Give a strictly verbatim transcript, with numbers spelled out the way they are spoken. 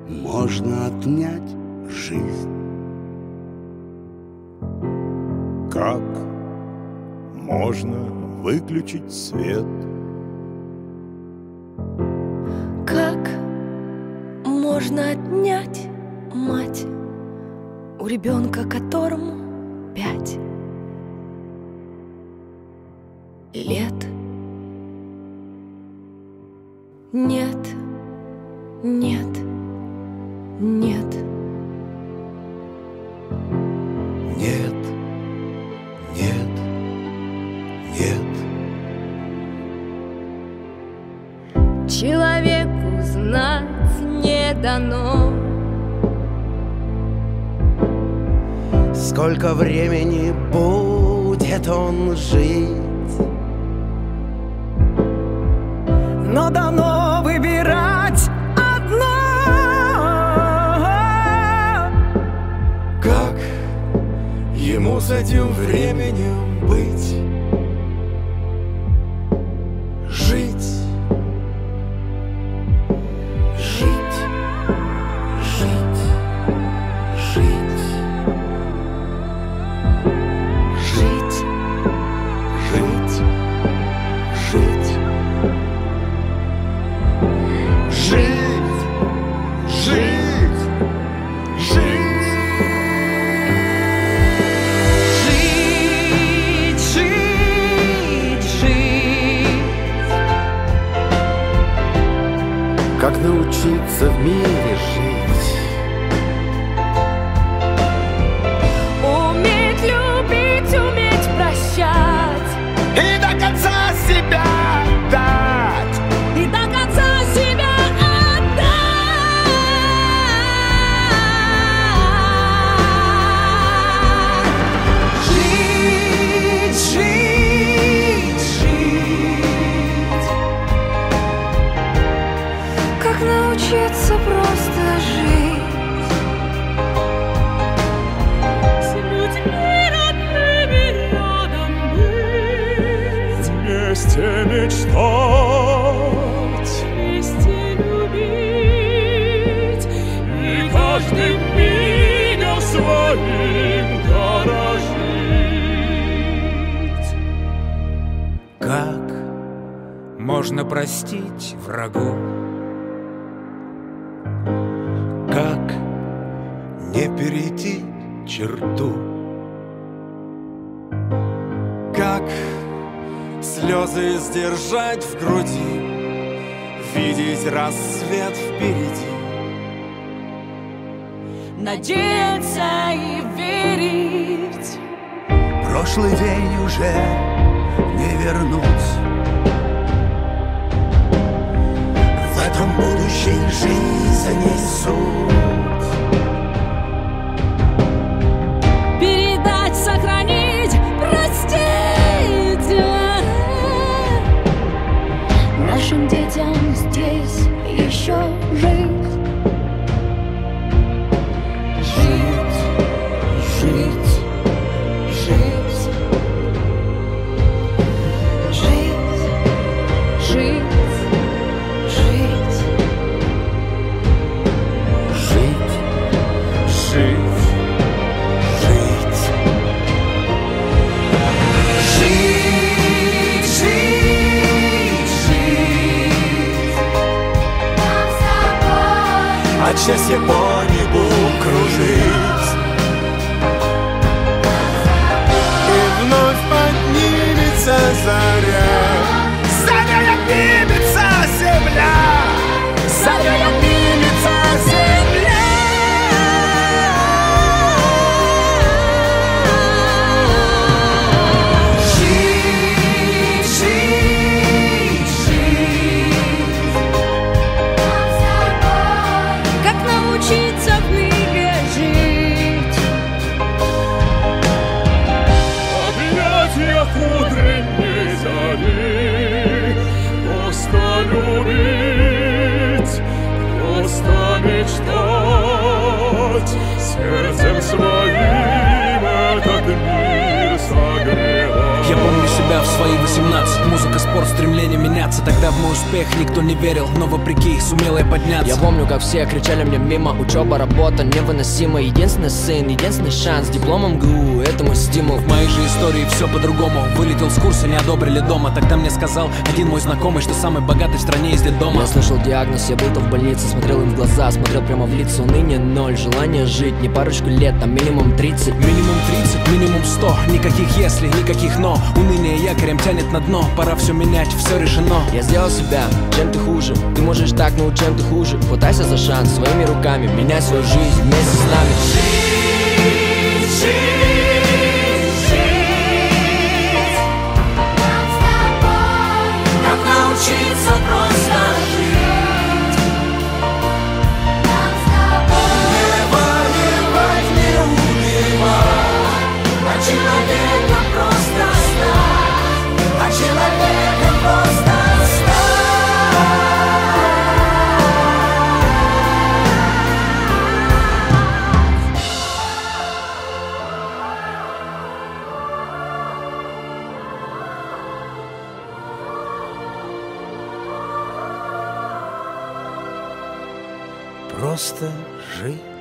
можно отнять жизнь? Как можно выключить свет? Как можно отнять мать у ребенка, которому пять лет? Нет, нет, нет. Нет, нет, нет. Человеку знать не дано, сколько времени будет он жить, но дано выбирать одно. Как ему с этим временем быть? Жить, жить, жить, жить, жить, жить, жить, жить, жить, жить. как научиться в мире жить. Уметь любить, уметь прощать И до конца себя отдать. И до конца себя отдать. Жить, жить, жить. Как научиться просто жить с людьми родными рядом быть, Вместе мечтать, вместе любить и каждым мигом своим дорожить. Как можно простить врагу? Как не перейти черту? Как слезы сдержать в груди, видеть рассвет впереди. надеяться и верить. Прошлый день уже не вернуть. В этом будущей жизни суть. Передать, сохранить, простить нашим детям здесь еще жить. Жить, жить, жить. Жить, жить, жить. Жить, жить, жить. Жить, жить, жить. Нам с тобой От счастья по небу кружить. И вновь поднимется заря. Заря поднимется земля. Заря поднимется земля. жить, жить, жить. Нам с тобой Как научиться в мире жить? Объятия утренней зари, просто любить, просто мечтать, сердцем своим этот мир согревать. Я помню себя в свои восемнадцать. Музыка спорт, стремление меняться. Тогда в мой успех никто не верил, но вопреки сумел я подняться. Я помню, как все кричали мне мимо: учеба, работа невыносима. Единственный сын, единственный шанс, дипломом ГУ, это мой стимул. В моей же истории все по-другому. Вылетел с курса, не одобрили дома. Тогда мне сказал один мой знакомый, что самый богатый в стране из детдома. Я слышал диагноз, я был-то в больнице, смотрел им в глаза, смотрел прямо в лица. Уныние ноль, желание жить не парочку лет, а минимум тридцать. Минимум тридцать, минимум сто. Никаких если, никаких но. Уныние якорем тянет на дно. Пора все менять, все решено. Я сделал себя, чем ты хуже. Ты можешь так, но чем ты хуже. Хватайся за шанс своими руками, меняй свою жизнь вместе с нами. Жить, жить, жить. Нам с тобой как научиться просто жить. Нам с тобой не воевать, не убивать, а человеком просто стать, а человеком просто стать. Просто жить.